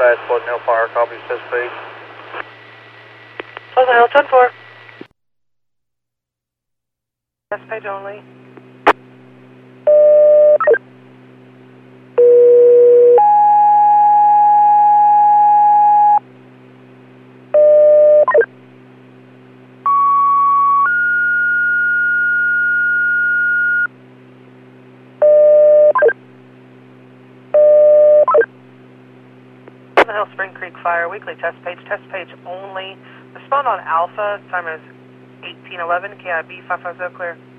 dispatch, Pleasant Hill Fire, copy, test page. Pleasant Hill 10-4. Test page only. Pleasant Hill Spring Creek Fire, weekly test page only. Respond on Alpha, time is 1811, KIB 550 clear.